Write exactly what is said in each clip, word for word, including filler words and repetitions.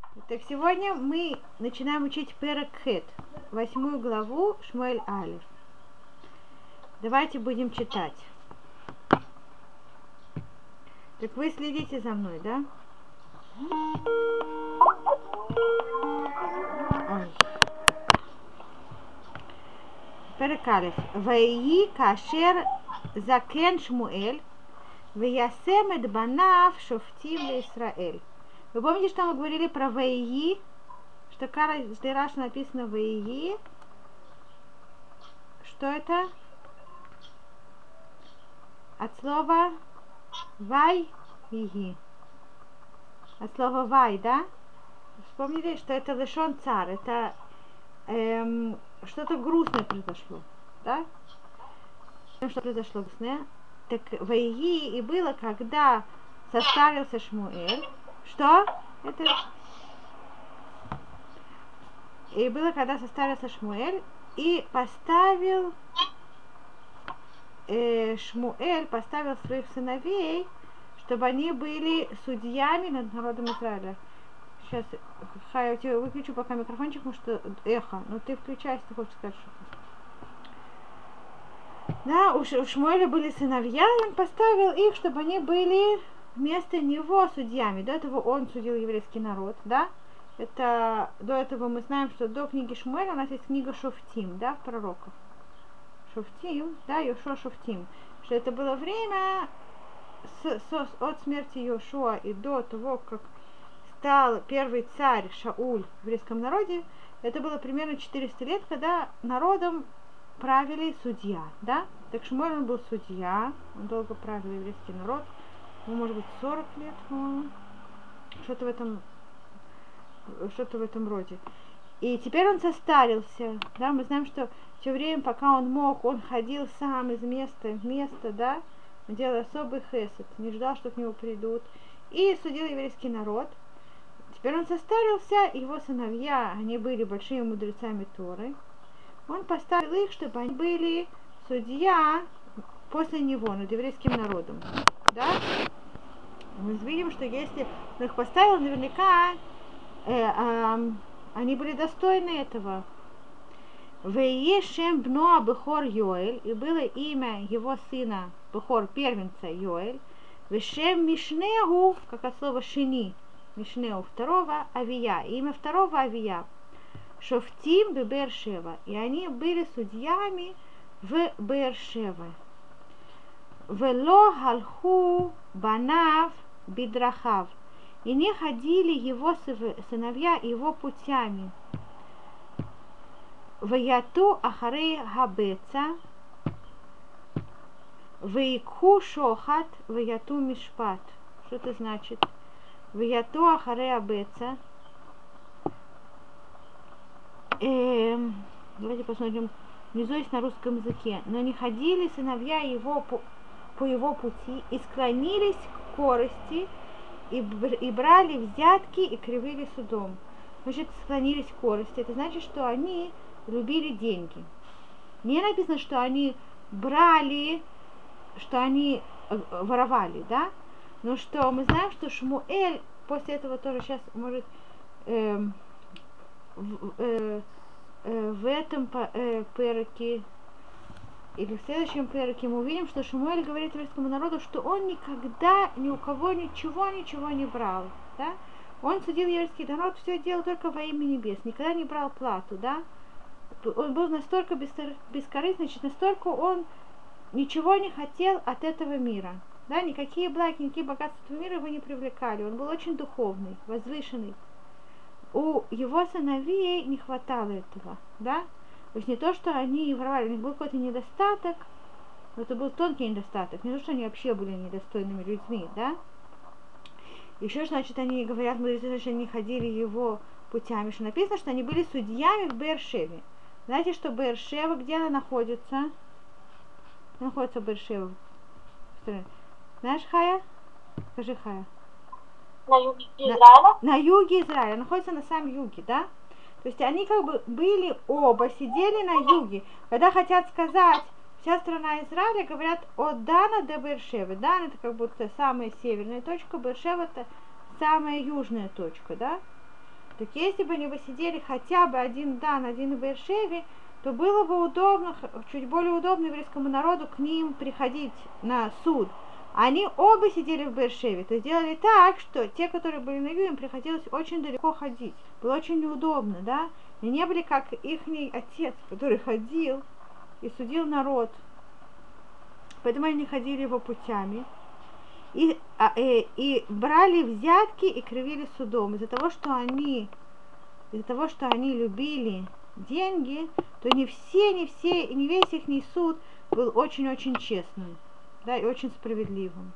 Так сегодня мы начинаем учить Перек Хет, восьмую главу Шмуэль Алеф. Давайте будем читать. Так вы следите за мной, да? Ой. Перек Алеф. Ваии кашер закен Шмуэль виясем эт банав шофтим ле-Исраэль. Вы помните, что мы говорили про Ваии? Что каждый раз написано Ваии. Что это? От слова Вай Иги. От слова Вай, да? Вспомнили, что это лешон цар, это эм, что-то грустное произошло, да? Что произошло грустное? Так Ваиги и было, когда состарился Шмуэль. Что? Это... И было, когда состарился Шмуэль и поставил э, Шмуэль поставил своих сыновей, чтобы они были судьями над народом Израиля. Сейчас, Хай, я тебе выключу пока микрофончик, потому что эхо. Но ты включай, если ты хочешь сказать что-то. Да, у, Ш, у Шмуэля были сыновья, и он поставил их, чтобы они были вместо него судьями. До этого он судил еврейский народ, да? Это, до этого мы знаем, что до книги Шмуэля у нас есть книга Шофтим, да, в пророках. Шофтим, да, Йошуа Шофтим. Что это было время с, с, от смерти Йошуа и до того, как стал первый царь Шауль в еврейском народе, это было примерно четыреста лет, когда народом правили судья, да? Так Шмуэль он был судья, он долго правил еврейский народ, ну, может быть, сорок лет, по-моему, что-то в этом, что-то в этом роде. И теперь он состарился, да, мы знаем, что все время, пока он мог, он ходил сам из места в место, да, делал особый хесед, не ждал, что к нему придут, и судил еврейский народ. Теперь он состарился, его сыновья, они были большими мудрецами Торы. Он поставил их, чтобы они были судья после него над еврейским народом, да. Мы видим, что если он их поставил, наверняка э, э, они были достойны этого. Веешем бноа бехор Йоэль, и было имя его сына бехор первенца Йоэль. Вешем Мишнеу, как от слова шини, Мишнеу второго Авия, имя второго Авия. Шофтим бе Беэр-Шева, и они были судьями в Беэр-Шеве. Вело халху банав бидрахав, и не ходили его сыновья его путями. Ваяту ахарей хабеца, ваикху шохат, ваяту мишпат. Что это значит? Ваяту ахарей хабеца. Эм, давайте посмотрим. Внизу есть на русском языке. Но не ходили сыновья его по, по его пути и склонились к корысти и, и брали взятки и кривили судом. Значит, склонились к корысти. Это значит, что они любили деньги. Не написано, что они брали, что они воровали, да? Но что мы знаем, что Шмуэль после этого тоже сейчас может эм, в, э, э, в этом э, переке или в следующем переке мы увидим, что Шмуэль говорит еврейскому народу, что он никогда ни у кого ничего, ничего не брал, да? Он судил еврейский народ, все делал только во имя небес, никогда не брал плату, да? Он был настолько бескорыстный, значит, настолько он ничего не хотел от этого мира, да? Никакие блага, никакие богатства мира его не привлекали, он был очень духовный, возвышенный. У его сыновей не хватало этого, да? То есть не то, что они воровали, у них был какой-то недостаток, но это был тонкий недостаток, не то, что они вообще были недостойными людьми, да? Еще, значит, они говорят, мудрецы, что они ходили его путями, что написано, что они были судьями в Беэр-Шеве. Знаете, что Беэр-Шева, где она находится? Где находится Беэр-Шева? Знаешь, Хая? Скажи, Хая. На юге Израиля? На, на юге Израиля, находится на самом юге, да? То есть они как бы были оба, сидели на юге. Когда хотят сказать, вся страна Израиля, говорят от Дана до Беэр-Шевы. Дан это как будто самая северная точка, Беэр-Шева это самая южная точка, да? Так если бы они бы сидели хотя бы один дан, один в Беэр-Шеве, то было бы удобно, чуть более удобно еврейскому народу к ним приходить на суд. Они оба сидели в Беэр-Шеве, то сделали так, что те, которые были на юге, им приходилось очень далеко ходить. Было очень неудобно, да? И не были как ихний отец, который ходил и судил народ. Поэтому они ходили его путями. И, а, э, и брали взятки и кривили судом. Из-за того, что они, из-за того, что они любили деньги, то не все, не все, и не весь их суд был очень-очень честным, да, и очень справедливым.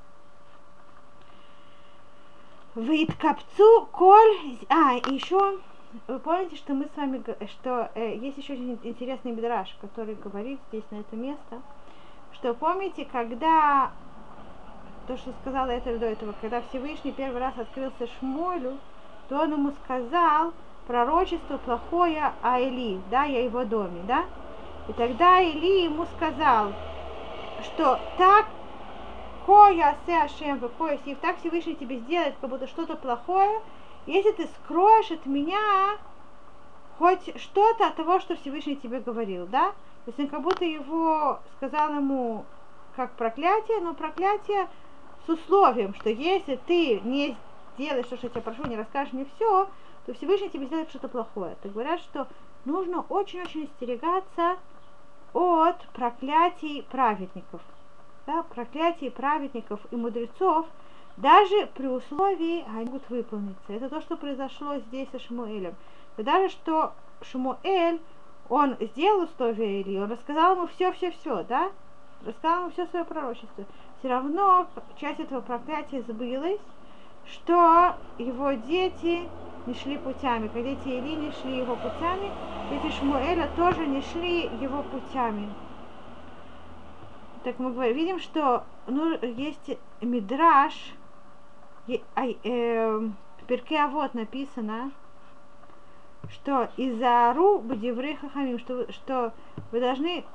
Виткапцу коль... А, и еще, вы помните, что мы с вами, что э, есть еще очень интересный мидраш, который говорит здесь, на это место, что помните, когда, то, что сказала это до этого, когда Всевышний первый раз открылся Шмуэлю, то он ему сказал пророчество плохое о Эли, да, и о его доме, да, и тогда Эли ему сказал, что так, Коя се Ашем, Коя Сив, так Всевышний тебе сделает, как будто что-то плохое, если ты скроешь от меня хоть что-то от того, что Всевышний тебе говорил, да? То есть он как будто его сказал ему как проклятие, но проклятие с условием, что если ты не сделаешь то, что я тебя прошу, не расскажешь мне все, то Всевышний тебе сделает что-то плохое. Так говорят, что нужно очень-очень остерегаться от проклятий праведников. Да, проклятие праведников и мудрецов, даже при условии они могут выполниться. Это то, что произошло здесь со Шмуэлем. И даже что Шмуэль, он сделал условия Или, он рассказал ему все-все-все, да? Рассказал ему все свое пророчество. Все равно часть этого проклятия сбылась, что его дети не шли путями. Когда дети Или не шли его путями, дети Шмуэля тоже не шли его путями. Так мы говорим, видим, что ну, есть мидраш, э, э, в Перке Авот написано, что Изаару бадиврей хахамим, что, что вы должны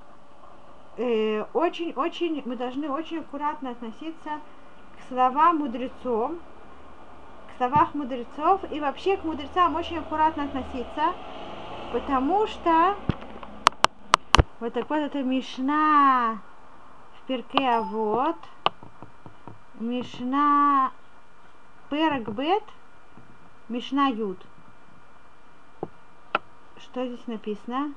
очень-очень, э, мы должны очень аккуратно относиться к словам мудрецов, к словам мудрецов и вообще к мудрецам очень аккуратно относиться, потому что вот так вот это Мишна в Перке Авот, Мишна Перек Бет, Мишна Юд. Что здесь написано?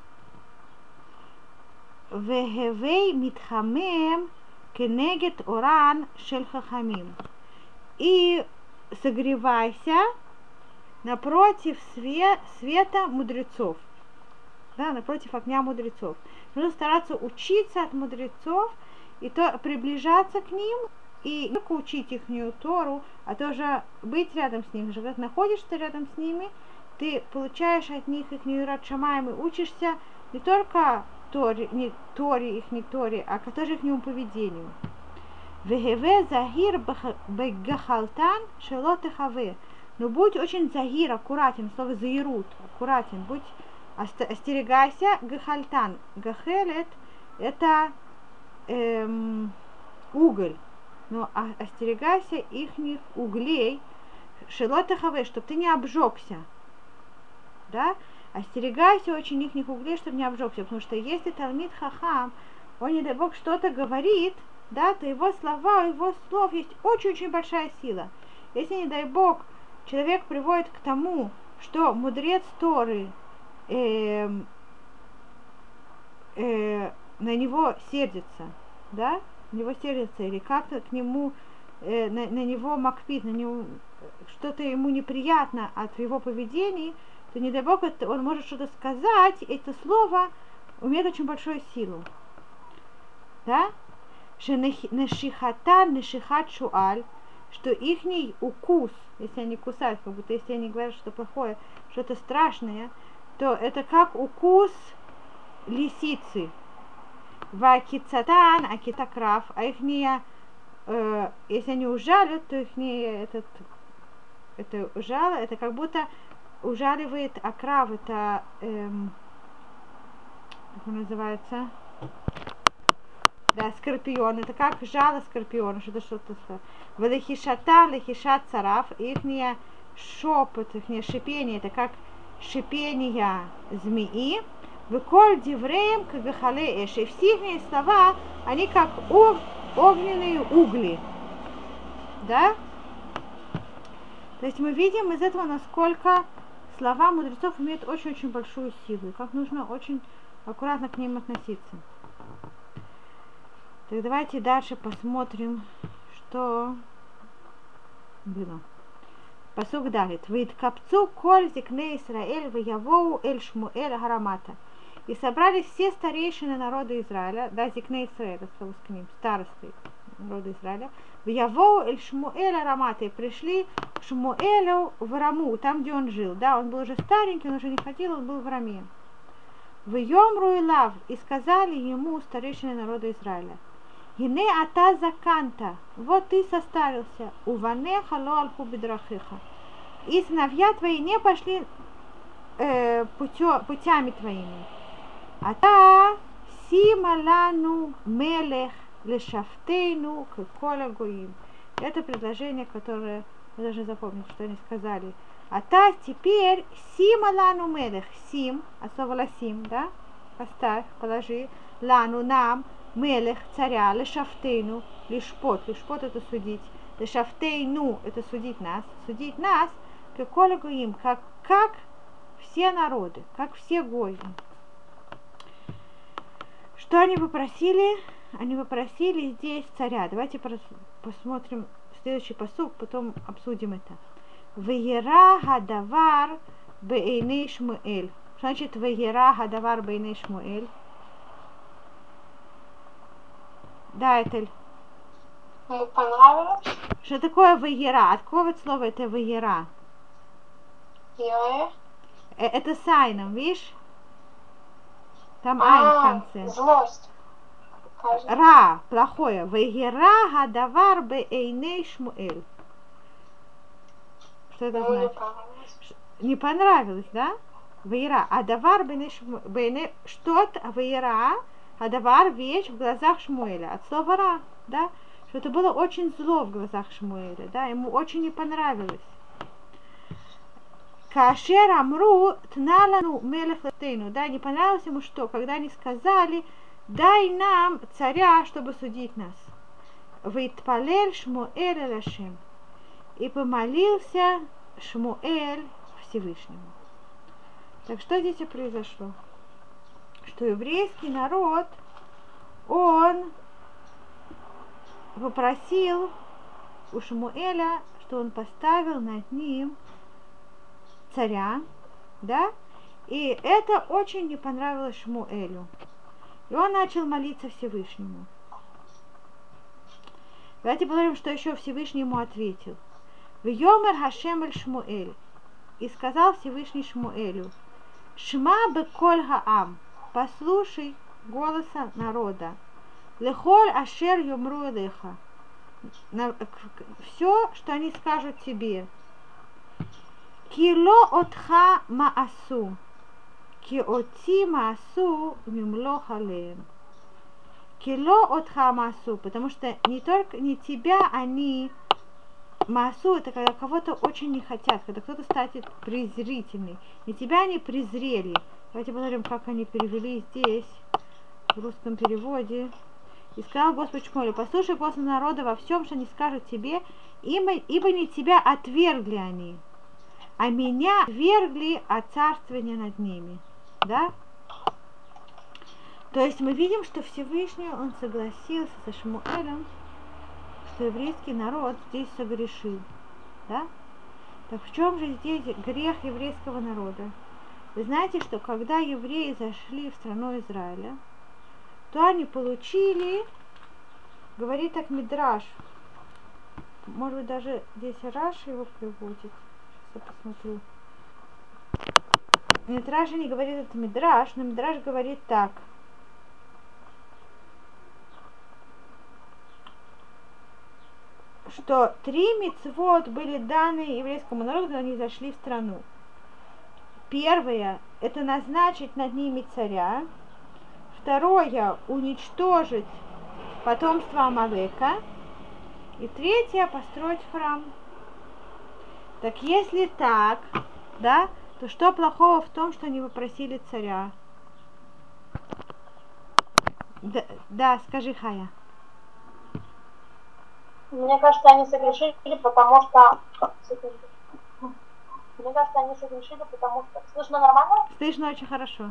Вехевей митхамем кенегет оран шель хахамим. И согревайся напротив све- света мудрецов. Да, напротив огня мудрецов. Нужно стараться учиться от мудрецов и то приближаться к ним, и не только учить их Тору, а тоже быть рядом с ними. Когда ты находишься рядом с ними, ты получаешь от них их Ират Шамаим и учишься не только Торе, не Торе, их не Торе, а тоже их поведению. Вехеве захир бегахалтан шелот эхаве. Но будь очень загир, аккуратен, слово заирут, аккуратен, будь, остерегайся гахалтан. Гахелет это эм, уголь, но остерегайся ихних углей, шелот эхаве, чтобы ты не обжегся. Да? Остерегайся очень ихних углей, чтобы не обжегся, потому что если Талмид Хахам, он, не дай Бог, что-то говорит, да, то его слова, у его слов есть очень-очень большая сила. Если, не дай Бог, человек приводит к тому, что мудрец Торы э, э, на него сердится, да, на него сердится, или как-то к нему, э, на, на него макпит, на него что-то ему неприятно от его поведения, то, не дай Бог, это, он может что-то сказать, и это слово имеет очень большую силу. Да? Нешихата, нешихат шуаль, что ихний укус, если они кусают, как будто если они говорят что плохое, что-то страшное, то это как укус лисицы. Вакицатан, акитакрав, а ихния, э, если они ужалят, то ихний этот, это жало, это как будто ужаливает акрав, это, эм, как он называется, да, скорпион, это как жало скорпиона, что-то что-то. Валихишата, лихишат цараф, ихняя шепот, их не шипение, это как шипение змеи. Выколь дивреем кагахале эш. И все их слова, они как огненные угли. Да? То есть мы видим из этого, насколько слова мудрецов имеют очень-очень большую силу, и как нужно очень аккуратно к ним относиться. Так давайте дальше посмотрим, что было. Пасук далит. Виткапцу коль зикне Исраэль ваявоу эль Шмуэль Харамата. И собрались все старейшины народа Израиля, да, зикне Исраэль, осталось к ним, старосты народа Израиля, ваявоу эль Шмуэль Харамата. И пришли к Шмуэлю в Раму, там, где он жил, да, он был уже старенький, он уже не ходил, он был в Раме. В Йомру и Лав, и сказали ему старейшины народа Израиля: Гине ата заканта, вот ты состарился, уване хало алху бедрахиха, и сыновья твои не пошли э, путё, путями твоими. Ата сималану мелех лешафтейну кекола гоим. Это предложение, которое вы должны запомнить, что они сказали. Ата теперь сималану мелех, сим, от слова ласим, да, поставь, положи, лану нам, мелех, царя, лешафтейну, лишпот, лишпот это судить, лешафтейну это судить нас, судить нас, как кола гоим, как, как все народы, как все гои. Что они попросили? Они попросили здесь царя. Давайте посмотрим следующий пасук, потом обсудим это. Веера гадавар бейней Шмуэль. Что значит веера гадавар бейней Шмуэль? Да, Этель. Ему понравилось? Что такое веера? От какого слова это веера? Йоэ. Это с айном, видишь? Там А, айн в конце. злость. Кажется. Ра, плохое. Веера гадавар бейней Шмуэль. Что это Ему не значит? понравилось. Не понравилось, да? Веера. А давар бейней Шмуэль. Что-то веера. А давар вещь в глазах Шмуэля. От слова ра, да? Что это было очень зло в глазах Шмуэля, да? Ему очень не понравилось. Кашер амру тналану мелех латейну. Да, не понравилось ему что? Когда они сказали: дай нам царя, чтобы судить нас. Вейтпалель Шмуэль эль Ашем. И помолился Шмуэль Всевышнему. Так что здесь и произошло? Что еврейский народ, он попросил у Шмуэля, что он поставил над ним царя, да, и это очень не понравилось Шмуэлю. И он начал молиться Всевышнему. Давайте посмотрим, что еще Всевышний ему ответил. Вьомер Хашем эль Шмуэль. И сказал Всевышний Шмуэлю: Шма беколь хаам. Послушай голоса народа. Лехоль ашер юмру элеха. Все, что они скажут тебе. Кило отха маасу. Ки оти маасу мимлох алеем. Кило отха маасу. Потому что не только не тебя они маасу, это когда кого-то очень не хотят, когда кто-то станет презрительный. Не тебя они презрели. Давайте посмотрим, как они перевели здесь, в русском переводе. И сказал Господь Шмуэлю: послушай голос народа во всем, что они скажут тебе, ибо, ибо не тебя отвергли они, а меня отвергли от царствования над ними. Да? То есть мы видим, что Всевышний, он согласился со Шмуэлем, что еврейский народ здесь согрешил. Да? Так в чем же здесь грех еврейского народа? Вы знаете, что когда евреи зашли в страну Израиля, то они получили, говорит так Мидраш, может быть даже здесь Раш его приводит, сейчас я посмотрю. Мидраш не говорит это Мидраш, но Мидраш говорит так. Что три мицвот были даны еврейскому народу, когда они зашли в страну. Первое – это назначить над ними царя. Второе – уничтожить потомство Амалека. И третье – построить храм. Так если так, да, то что плохого в том, что они попросили царя? Да, да, скажи, Хая. Мне кажется, они согрешили, потому что... Мне кажется, они согрешили, потому что... Слышно нормально? Слышно очень хорошо.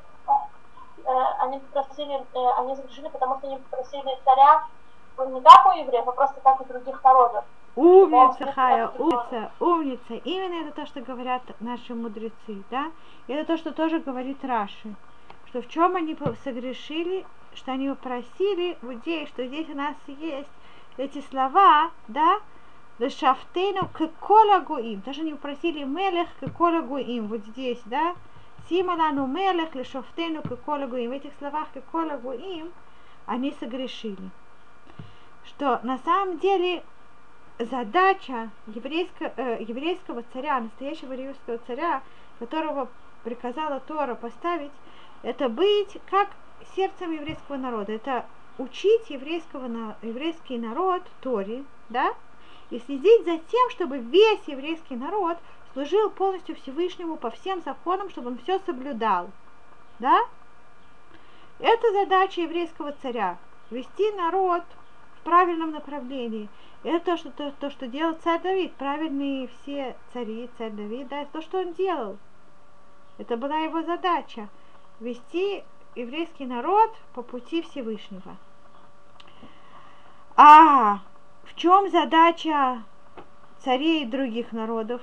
Они попросили, они согрешили, потому что они попросили царя не как у евреев, а просто как у других народов. Умница, Хая, умница, умница. Именно это то, что говорят наши мудрецы, да? И это то, что тоже говорит Раши. Что в чем они согрешили, что они попросили людей, что здесь у нас есть эти слова, да? Лешафтейну кекола гуим. Даже они попросили мелех кекола гуим. Вот здесь, да? Сималану мелех лешафтейну кекола гуим. В этих словах кекола гуим они согрешили. Что на самом деле задача еврейского, э, еврейского царя, настоящего еврейского царя, которого приказала Тора поставить, это быть как сердцем еврейского народа. Это учить еврейского, еврейский народ Торе, да, и следить за тем, чтобы весь еврейский народ служил полностью Всевышнему по всем законам, чтобы он все соблюдал, да. Это задача еврейского царя, вести народ в правильном направлении. Это то, что, то, то, что делал царь Давид. Правильные все цари, царь Давид, да, это то, что он делал. Это была его задача. Вести еврейский народ по пути Всевышнего. А в чем задача царей других народов?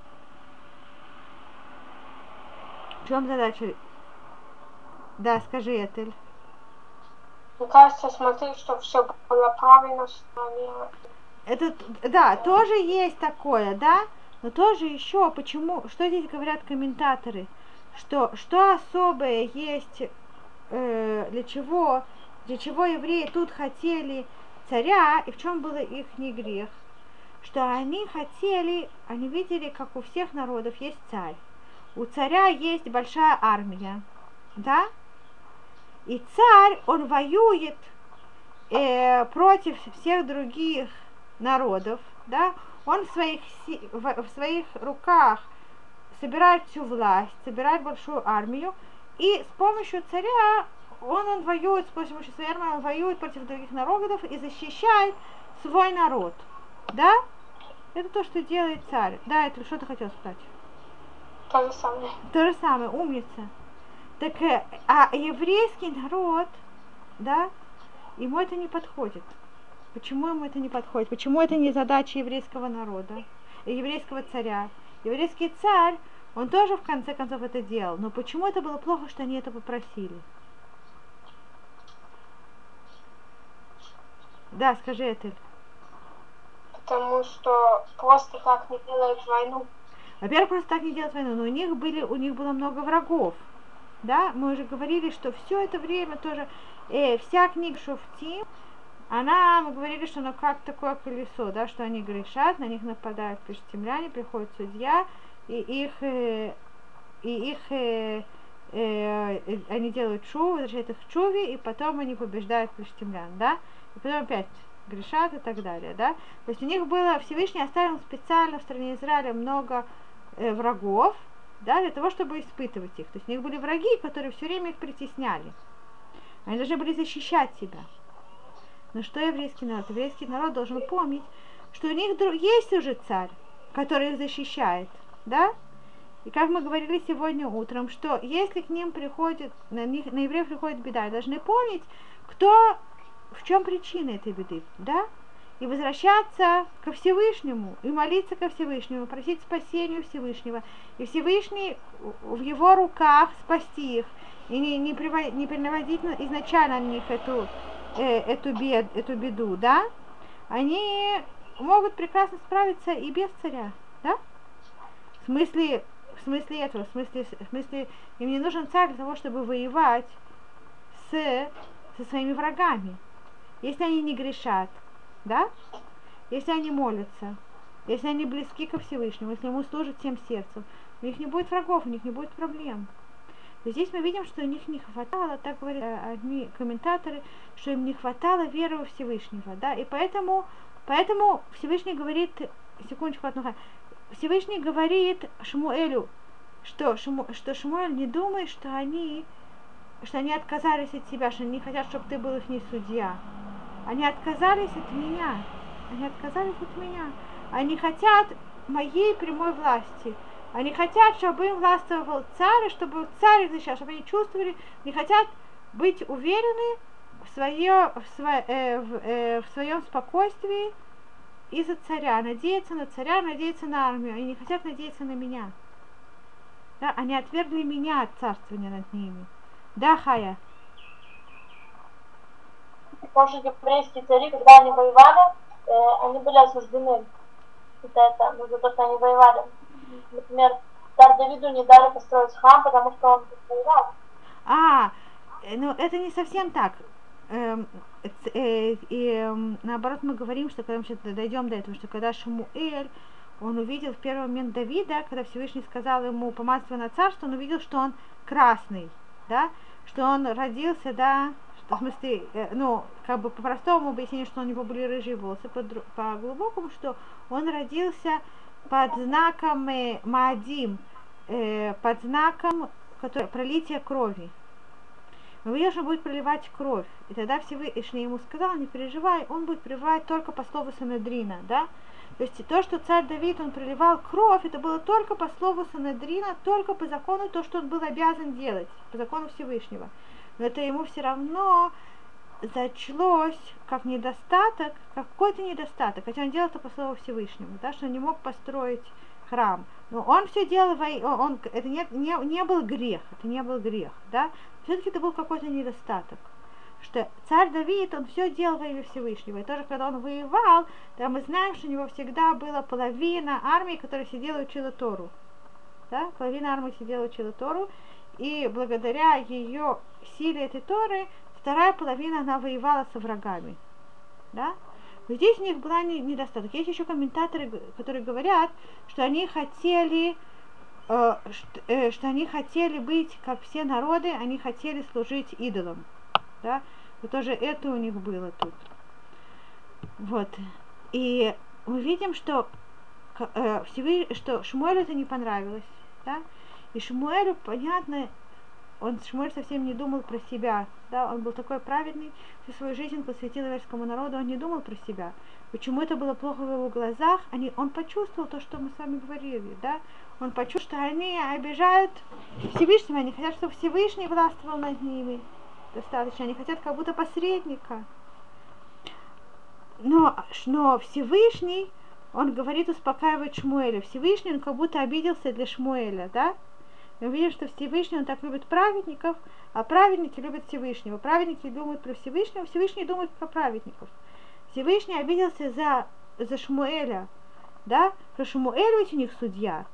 В чем задача? Да, скажи, Этель. Мне кажется, смотреть, чтобы все было правильно, что они... Это, да, тоже есть такое, да, но тоже еще, почему, что здесь говорят комментаторы, что, что особое есть, э, для чего, для чего евреи тут хотели царя, и в чем был их не грех, что они хотели, они видели, как у всех народов есть царь, у царя есть большая армия, да, и царь, он воюет э, против всех других народов, да, он в своих, в, в своих руках собирает всю власть, собирает большую армию, и с помощью царя он, он воюет, с помощью своей армии он воюет против других народов и защищает свой народ, да, это то, что делает царь. Да, это что ты хотел сказать? То же самое. То же самое, умница. Так, а еврейский народ, да, ему это не подходит. Почему ему это не подходит? Почему это не задача еврейского народа, еврейского царя? Еврейский царь, он тоже в конце концов это делал. Но почему это было плохо, что они это попросили? Да, скажи, Этель. Потому что просто так не делают войну. Во-первых, просто так не делают войну, но у них были, у них было много врагов. Да, мы уже говорили, что все это время тоже, э, вся книга Шофтим, она, мы говорили, что она как такое колесо, да, что они грешат, на них нападают филистимляне, приходит судья, и их, э, и их э, э, э, они делают шуву, возвращают их к шуве, и потом они побеждают филистимлян, да, и потом опять грешат и так далее, да. То есть у них было, Всевышний оставил специально в стране Израиля много э, врагов, да, для того, чтобы испытывать их. То есть у них были враги, которые все время их притесняли. Они должны были защищать себя. Но что еврейский народ? Еврейский народ должен помнить, что у них есть уже царь, который их защищает, да? И как мы говорили сегодня утром, что если к ним приходит, на, них, на евреев приходит беда, должны помнить, кто, в чем причина этой беды, да? И возвращаться ко Всевышнему, и молиться ко Всевышнему, просить спасения Всевышнего. И Всевышний в его руках спасти их, и не, не, приводить, не перенаводить изначально на них эту, э, эту, бед, эту беду, да? Они могут прекрасно справиться и без царя, да? В смысле, в смысле этого, в смысле, в смысле, им не нужен царь для того, чтобы воевать с, со своими врагами. Если они не грешат, да? Если они молятся, если они близки ко Всевышнему, если ему служат всем сердцем, у них не будет врагов, у них не будет проблем. То здесь мы видим, что у них не хватало, так говорят одни комментаторы, что им не хватало веры во Всевышнего, да, и поэтому, поэтому Всевышний говорит, секундочку, одну, Всевышний говорит Шмуэлю, что, Шму, что Шмуэль не думает, что они, что они отказались от тебя, что они не хотят, чтобы ты был их не судья. Они отказались от меня. Они отказались от меня. Они хотят моей прямой власти. Они хотят, чтобы им властвовал царь, чтобы царь их защищал, чтобы они чувствовали, не хотят быть уверены в, свое, в, свое, э, в, э, в своем спокойствии из-за царя, надеяться на царя, надеяться на армию. Они не хотят надеяться на меня. Да? Они отвергли меня от царствования над ними. Да, Хая? Потому что еврейские цари, когда они воевали, э, они были осуждены за это, ну, за то, что они воевали. Например, царь Давиду не дали построить храм, потому что он воевал. А, ну это не совсем так. Эм, э, э, э, наоборот, мы говорим, что когда мы сейчас дойдем до этого, что когда Шмуэль, он увидел в первый момент Давида, когда Всевышний сказал ему помазство на царство, он увидел, что он красный, да, что он родился, да, что, в смысле, э, ну, как бы по-простому объяснение, что у него были рыжие волосы, по-глубокому, что он родился под знаком э, Маадим, э, под знаком который, пролития крови. Мы видим, что он будет проливать кровь. И тогда Всевышний ему сказал, не переживай, он будет проливать только по слову Санедрина, да? То есть то, что царь Давид, он проливал кровь, это было только по слову Санедрина, только по закону, то, что он был обязан делать, по закону Всевышнего. Но это ему все равно зачлось как недостаток, как какой-то недостаток, хотя он делал это по слову Всевышнего, да, что он не мог построить храм. Но он все делал, он, он, это не, не, не был грех, это не был грех, да, все-таки это был какой-то недостаток. Что царь Давид, он все делал во имя Всевышнего. И тоже, когда он воевал, да, мы знаем, что у него всегда была половина армии, которая сидела и учила Тору. Да? Половина армии сидела и учила Тору. И благодаря ее силе этой Торы, вторая половина, она воевала со врагами. Да? Но здесь у них была недостаток. Есть еще комментаторы, которые говорят, что они хотели, э, что, э, что они хотели быть, как все народы, они хотели служить идолам. Да? И тоже это у них было тут. Вот. И мы видим, что, э, что Шмуэлю это не понравилось. Да? И Шмуэлю, понятно, он, Шмуэль совсем не думал про себя. Да? Он был такой праведный, всю свою жизнь посвятил еврейскому народу, он не думал про себя. Почему это было плохо в его глазах? Они, он почувствовал то, что мы с вами говорили. Да? Он почувствовал, что они обижают Всевышнего, они хотят, чтобы Всевышний властвовал над ними. Достаточно, они хотят как будто посредника. Но, но Всевышний, он говорит, успокаивает Шмуэля. Всевышний, он как будто обиделся для Шмуэля, да? Мы видим, что Всевышний, он так любит праведников, а праведники любят Всевышнего. Праведники думают про Всевышнего, Всевышний думает про праведников. Всевышний обиделся за, за Шмуэля, да? Что Шмуэль ведь у них судья.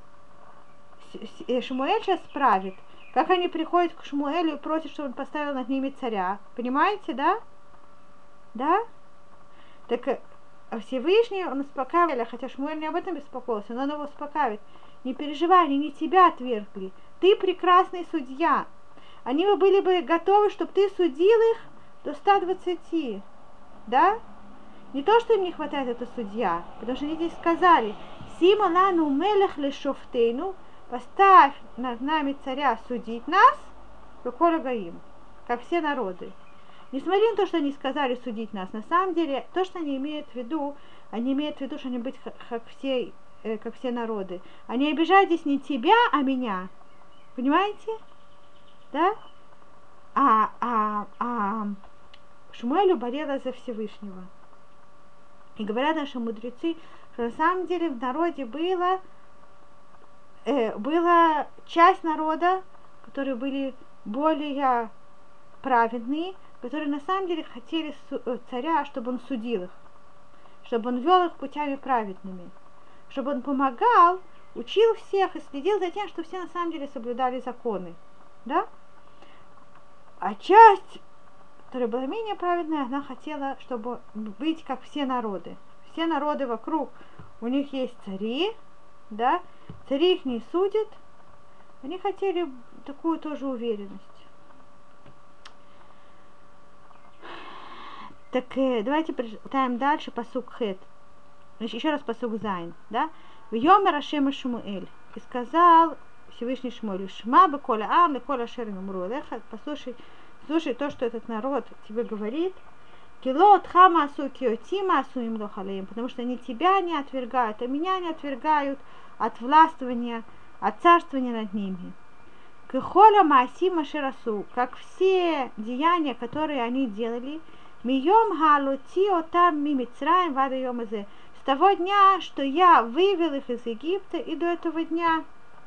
Шмуэль сейчас правит. Как они приходят к Шмуэлю и просят, чтобы он поставил над ними царя. Понимаете, да? Да? Так Всевышний, он успокаивает, хотя Шмуэль не об этом беспокоился, но он его успокаивает. Не переживай, они не тебя отвергли. Ты прекрасный судья. Они бы были бы готовы, чтобы ты судил их до ста двадцати. Да? Не то, что им не хватает это судья, потому что они здесь сказали, Сима лану мелех лешофтейну, поставь над нами царя судить нас, им, как все народы. Несмотря на то, что они сказали судить нас, на самом деле, то, что они имеют в виду, они имеют в виду, что они быть как все, э, как все народы. Они обижают здесь не тебя, а меня. Понимаете? Да? А, а, а Шмуэлю болела за Всевышнего. И говорят наши мудрецы, что на самом деле в народе было Э, была часть народа, которые были более праведные, которые на самом деле хотели су- царя, чтобы он судил их, чтобы он вел их путями праведными, чтобы он помогал, учил всех и следил за тем, что все на самом деле соблюдали законы. Да? А часть, которая была менее праведная, она хотела, чтобы быть как все народы. Все народы вокруг, у них есть цари, да, цари их не судят, они хотели такую тоже уверенность. Так э, давайте прочитаем дальше пасук Хет. Значит, еще раз пасук Зайн, да? Вьомер Ашем и Шмуэль. И сказал Всевышний Шмуэлю: Шма беколя ам, леколя ашер юмру элеха. Послушай, слушай то, что этот народ тебе говорит. Кило отхама асу киотима асу им лохалеем. Потому что они тебя не отвергают, а меня не отвергают от властвования, от царствования над ними. Кехоля маасима шерасу. Как все деяния, которые они делали. Мием галути отам мимицраем вада йомазе. С того дня, что я вывел их из Египта, и до этого дня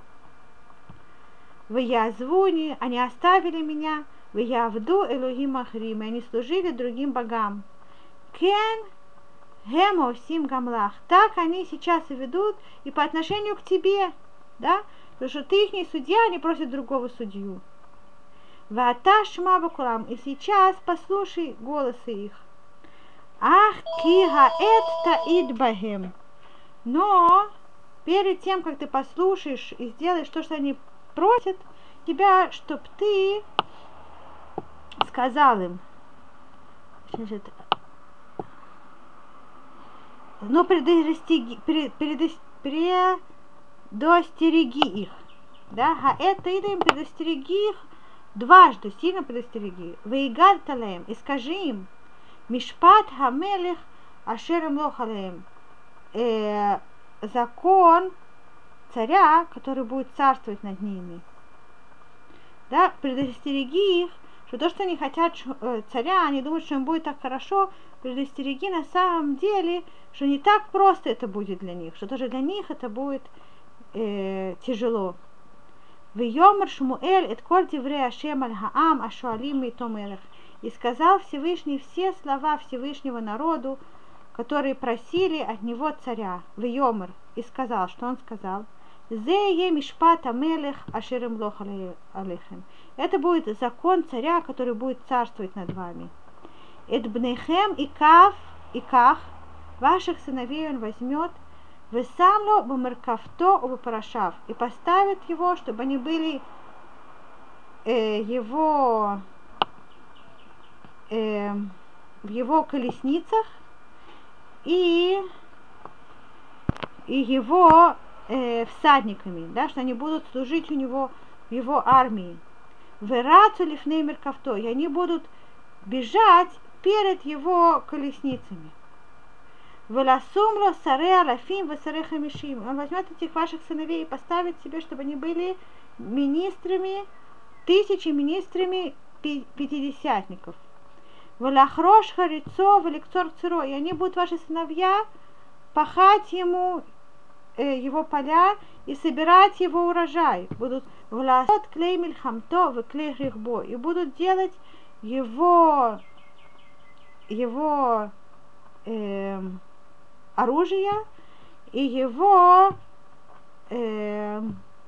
в Язвуни, они оставили меня, в Явду Элохим Ахрим, и они служили другим богам. Кен Гемо Сим Гамлах. Так они сейчас и ведут и по отношению к тебе, да? Потому что ты их судья, они просят другого судью. Вата Шма Бакулам. И сейчас послушай голосы их. Ах, кига это идбахем. Но перед тем, как ты послушаешь и сделаешь то, что они просят тебя, чтоб ты сказал им, значит, но предостереги, предостереги их, да, а это им предостереги их дважды, сильно предостереги. Вейгад талем, и скажи им, Мишпат хамелех ашерем лохалеем. Закон царя, который будет царствовать над ними. Да, предостереги их, что то, что они хотят царя, они думают, что им будет так хорошо, предостереги на самом деле, что не так просто это будет для них, что тоже для них это будет э, тяжело. Вьомар Шмуэль эт коль диврей Ашем аль хаам ашуалим митом элех. И сказал Всевышний все слова Всевышнего народу, которые просили от него царя. Вьомар. И сказал, что он сказал. Зе е мишпат амелех ашерем лох алейхем. Это будет закон царя, который будет царствовать над вами. Эт бнехем и кав и ках, ваших сыновей он возьмет, весамло бамеркавто убапарашав, и поставит его, чтобы они были э, его э, в его колесницах и, и его э, всадниками, да, что они будут служить у него в его армии. Верацу лифней меркавто, и они будут бежать перед его колесницами. Веласумло саре алафим весаре хамишим. Он возьмет этих ваших сыновей и поставит себе, чтобы они были министрами, тысячи министрами пятидесятников. Велахрош харицо великцор церо. И они будут, ваши сыновья, пахать ему э, его поля и собирать его урожай. Будут власот клей мильхамто в клей рихбо. И будут делать его его э, оружие и его э,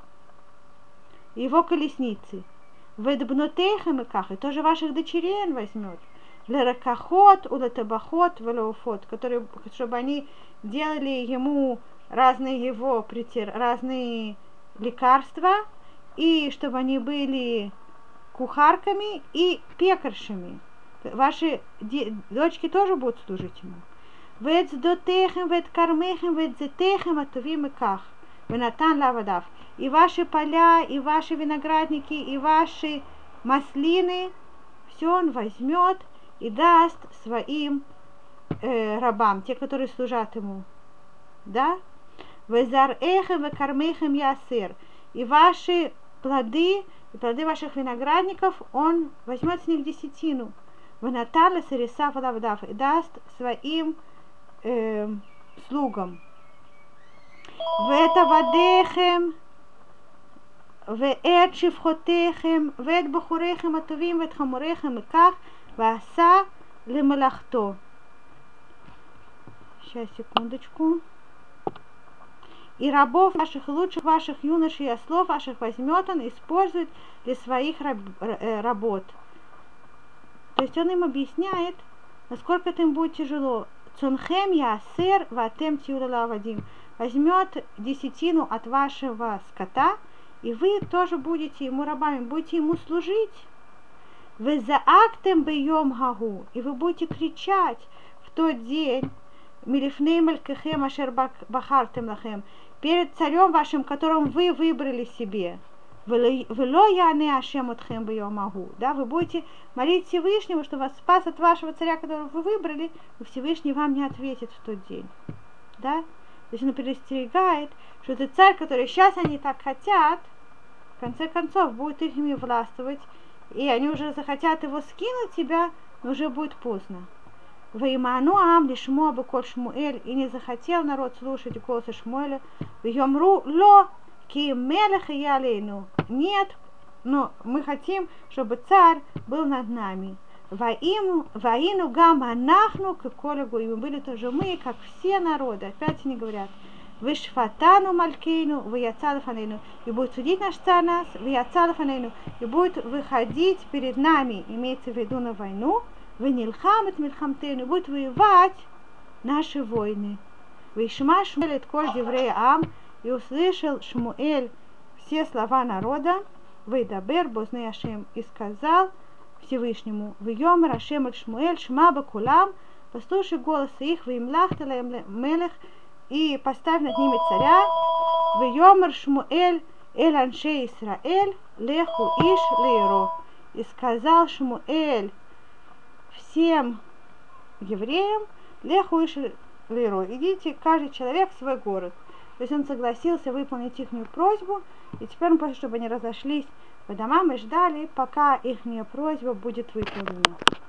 его колесницы. Ведбнутейхам и ках, и тоже ваших дочерей он возьмет. Леракахот, улетабахот, велоуфот, которые, чтобы они делали ему разные его притер, разные лекарства, и чтобы они были кухарками и пекаршами. Ваши дочки тоже будут служить ему. Вет сдотехем, вет кармехем, вет зетехем, атувим и ках. Венатан лавадав. И ваши поля, и ваши виноградники, и ваши маслины, все он возьмет и даст своим э, рабам, те, которые служат ему. Да? Везар эхем, векармехем ясыр. И ваши плоды, и плоды ваших виноградников, он возьмет с них десятину. Венатан ласариса валавдав. И даст своим э, слугам. ואת עבדיכם ואת שפחותיכם ואת בחוריכם הטובים ואת חמוריכם מכך ועשה למלאכתו. Сейчас, секундочку. И рабов ваших, лучших ваших юношей и ослов ваших возьмет он и использует для своих раб, работ. То есть он им объясняет, насколько это им будет тяжело. Цунхем ясер ватем тиулала вадим. Возьмет десятину от вашего скота, и вы тоже будете ему рабами, будете ему служить. Вы заактем бьем гагу, и вы будете кричать в тот день, милифней малькехем ашер бахартем лахем, перед царем вашим, которым вы выбрали себе. Вело яне Ашем отхем бьемагу. Да, вы будете молить Всевышнего, что вас спас от вашего царя, которого вы выбрали, и Всевышний вам не ответит в тот день. Да? То есть он предостерегает, что это царь, который сейчас они так хотят, в конце концов будет их ими властвовать, и они уже захотят его скинуть тебя, но уже будет поздно. Ваиману ам лишмо беколь Шмуэль, и не захотел народ слушать голоса Шмуэля, вьемру ло ки мелех ялейну. Нет, но мы хотим, чтобы царь был над нами. Ваину гам анахну кеколегу, и мы были тоже мы, как все народы. Опять они говорят, вышфатану малькейну, ваяцалафанейну, и будет судить наш царь нас, ваяцалафанейну, и будет выходить перед нами, имеется в виду на войну, венилхамет мильхамтейну, будет воевать наши войны. Вишма Шмуэль коль деврей ам, и услышал Шмуэль все слова народа, вейдабер бозны Ашем, и сказал Всевышнему, вьемер Ашем эль Шмуэль шма бакулам, послушай голос их, вимлах талаем мелех, и поставь над ними царя, вьемер Шмуэль эль аншей Исраэль леху иш лейро, и сказал Шмуэль всем евреям, леху иш лейро, идите каждый человек в свой город. То есть он согласился выполнить их просьбу, и теперь он просит, чтобы они разошлись по домам и ждали, пока их просьба будет выполнена.